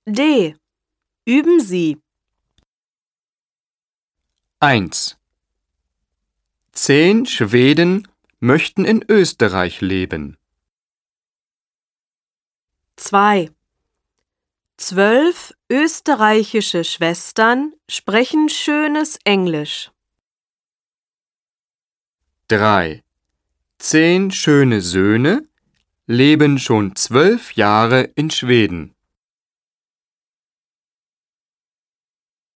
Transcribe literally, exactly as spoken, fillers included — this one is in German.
D. Üben Sie. eins. Zehn Schweden möchten in Österreich leben. zwei. Zwölf österreichische Schwestern sprechen schönes Englisch. drei. Zehn schöne Söhne leben schon zwölf Jahre in Schweden.